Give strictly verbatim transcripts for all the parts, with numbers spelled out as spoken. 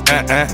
Uh-uh.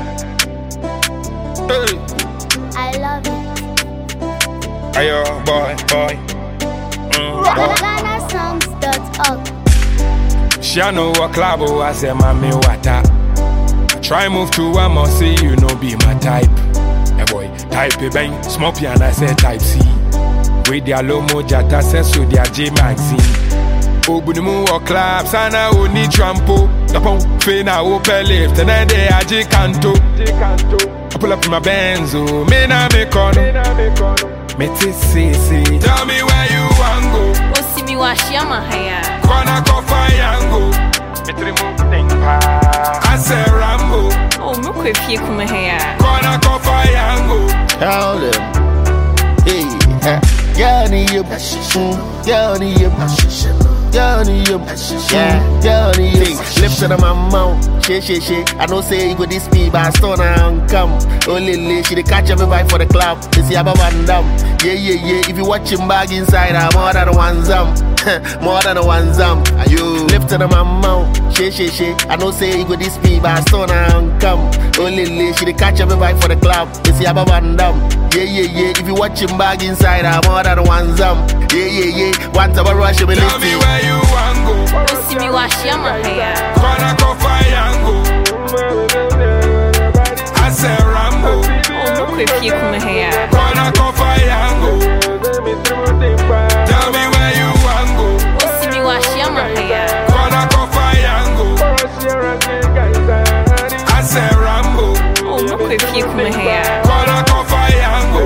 Hey. I love it. Ayo, boy, boy. Mm, boy. Ghana songs dot org. She know what club I say, mommy, what up? Try move to a must see you know be my type. Hey boy, type A bang, small piano, I say type C. With their low moja, I say so their J magazine. Obunimu or clubs, and I only trampo. The pump, fena, open lift, and then they are J canto. I pull up in my Benzo, me na me kono. Me tissy, see. Tell me where you want go. Oh, see me wash your mahaya. Kwana kofa yango. Me trimu thingpa. I say Rambo. Oh, me kwe fie kumahaya. Kwana kofa yango. Tell them, hey, yeah, ni yep, yeah, ni yep, yeah, ni yep, yeah, yeah, ni yep. Lips to my mouth, shake, shake, shake. I know say you go this speed, but I still not come. Oh, Lily, she dey catch every vibe for the club. They see about one dumb. Yeah, yeah, yeah. If you watching bag inside, I'm more than one zam. More than a one zam. Are you lift to my mouth, shake, shake, shake. I know say you go this speed, but I still not come. Oh, Lily, she dey catch every vibe for the club. They see about one dumb. Yeah, yeah, yeah. If you watching bag inside, I'm more than one zam. Yeah, yeah, yeah. Once I rush, you Tell me where you want go. Oh, see me wash your mahaya. Kwana kofa yango. I say Rambo. Oh, me kwe fie kumahaya. Kwana kofa yango. Tell me where you want go. Oh, see me wash your mahaya. Kwana kofa yango. I say Rambo. Oh, me kwe fie kumahaya. Kwana kofa yango.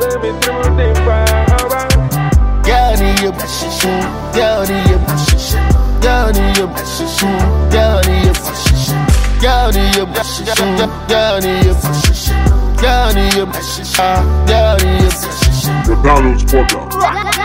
yeah, ni yep, yeah, ni yep, yeah, ni yep, yeah, ni yep, yeah, ni yep, yeah, ni yep, yeah, ni yep, yeah, ni yep. McDonald's Podcast.